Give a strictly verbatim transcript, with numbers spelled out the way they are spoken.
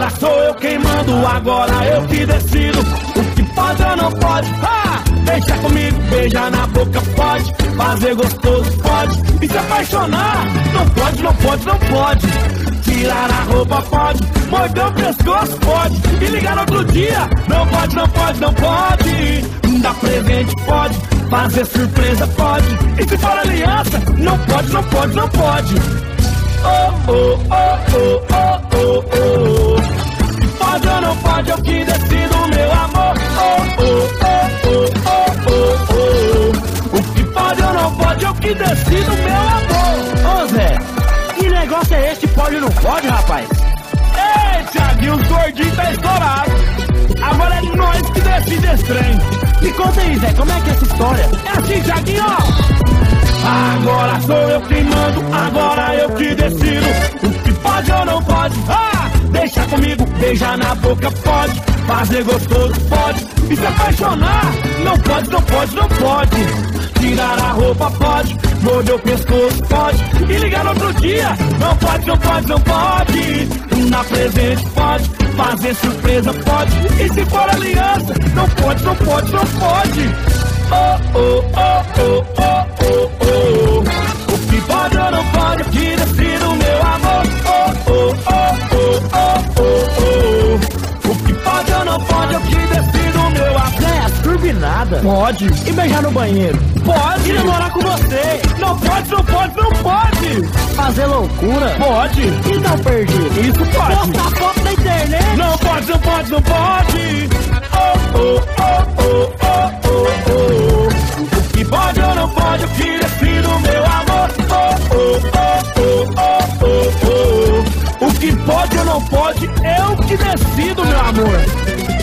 Agora sou eu quem mando, agora eu que decido. O que pode ou não pode, ah, deixa comigo, beija na boca pode, fazer gostoso pode, e se apaixonar, não pode, não pode, não pode. Tirar a roupa pode, morder o pescoço pode, e ligar no outro dia, não pode, não pode, não pode. Dar presente pode, fazer surpresa pode, e se for aliança, não pode, não pode, não pode. Oh, oh, oh, oh, oh, oh, oh. Se pode ou não pode, eu que decido, meu amor. Oh, oh, oh, oh, oh, oh, oh. O que pode ou não pode, eu que decido, meu amor. Ô Zé, que negócio é esse? Pode ou não pode, rapaz? Ei, Thiaguinho, os gordinhos tá estourado. Agora é nós que decide esse trem. Me conta aí, Zé, como é que é essa história? É assim, Thiaguinho, ó. Agora sou eu quem mando, agora eu que decido. O que pode ou não pode, ah, deixa comigo, beijar na boca pode, fazer gostoso pode, e se apaixonar, não pode, não pode, não pode. Tirar a roupa pode, morder o pescoço pode, e ligar no outro dia, não pode, não pode, não pode. Dar presente pode, fazer surpresa pode, e se for aliança, não pode, não pode, não pode. Oh, oh, oh, oh, oh, oh, oh. O que pode ou não pode, eu que decido, meu amor. Oh, oh, oh, oh, oh, oh, oh. O que pode ou não pode, eu que decido, meu amor. Zé, turbinada. Pode. E beijar no banheiro? Pode. E namorar com você? Não pode, não pode, não pode. Fazer loucura? Pode. E não perder? Isso pode. Postar foto na internet? Não pode, não pode, não pode. Oh, oh, oh, oh, oh, oh, oh. O que pode ou não pode, eu que decido, meu amor. Oh, oh, oh, oh, oh, oh, oh. O que pode ou não pode, eu que decido, meu amor.